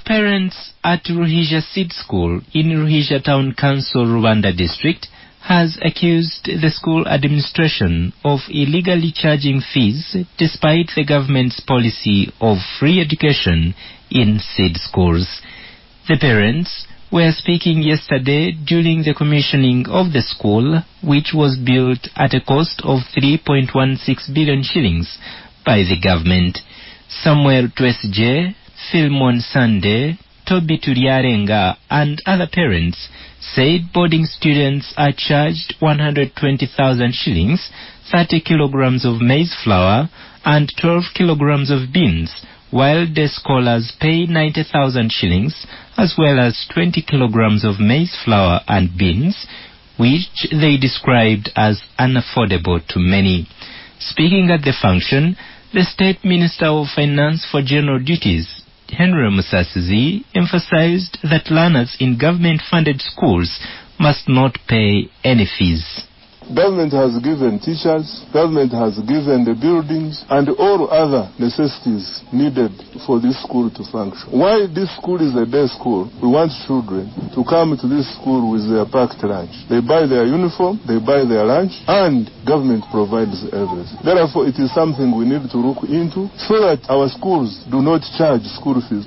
Parents at Ruhija Seed School in Ruhija Town Council, Rwanda District, has accused the school administration of illegally charging fees despite the government's policy of free education in seed schools. The parents were speaking yesterday during the commissioning of the school, which was built at a cost of 3.16 billion shillings by the government. Samuel Twesje, Philmon Sande, Toby Turiarenga and other parents said boarding students are charged 120,000 shillings, 30 kilograms of maize flour and 12 kilograms of beans, while day scholars pay 90,000 shillings as well as 20 kilograms of maize flour and beans, which they described as unaffordable to many. Speaking at the function, the State Minister of Finance for General Duties, Henry Musasizi, emphasized that learners in government-funded schools must not pay any fees. Government has given teachers, government has given the buildings and all other necessities needed for this school to function. Why this school is a day school? We want children to come to this school with their packed lunch. They buy their uniform, they buy their lunch, and government provides everything. Therefore, it is something we need to look into so that our schools do not charge school fees.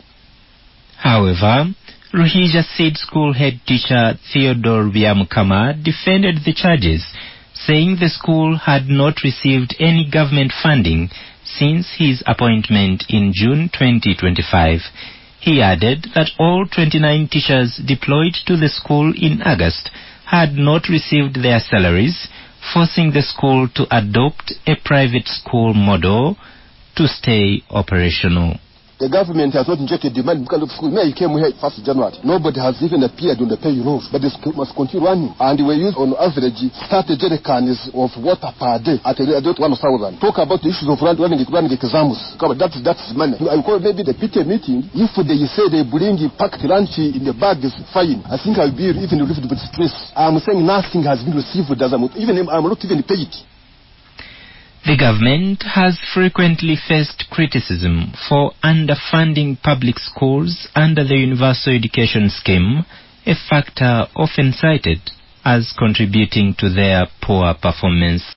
However, Ruhija Seed School head teacher Theodore Byamukama defended the charges, saying the school had not received any government funding since his appointment in June 2025. He added that all 29 teachers deployed to the school in August had not received their salaries, forcing the school to adopt a private school model to stay operational. The government has not injected the money because of school. May came here 1st January. Nobody has even appeared on the payrolls, but the school must continue running. And we use on average 30 jerrycans of water per day at about 1,000. Talk about the issues of running exams. That's money. I call maybe the PTA meeting. If they say they bring packed lunch in the bag is fine, I think I'll be even relieved with stress. I'm saying nothing has been received as I'm not even paid. The government has frequently faced criticism for underfunding public schools under the Universal Education Scheme, a factor often cited as contributing to their poor performance.